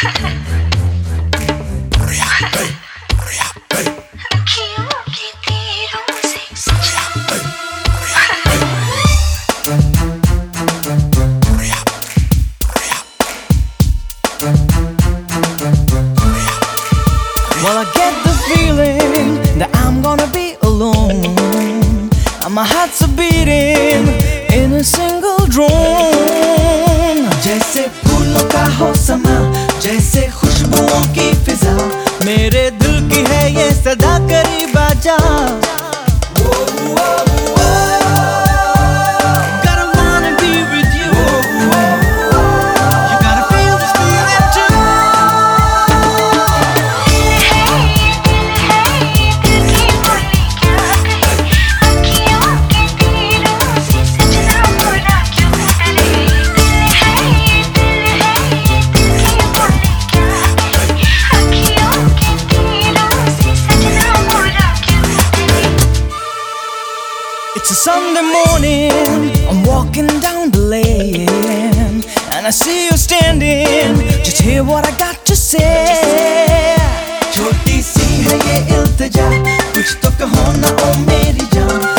Well, I get the feeling that I'm gonna be alone, and my heart's a beating in a single drone. जैसे फूलों का हो समा, जैसे खुशबुओं की फिजा, मेरे दिल की है ये सदा करीब आजा. It's a Sunday morning, I'm walking down the lane, and I see you standing, just hear what I got to say. छोटी सी है ये इल्तिजा, कुछ तो कहो ना ओ मेरी जान.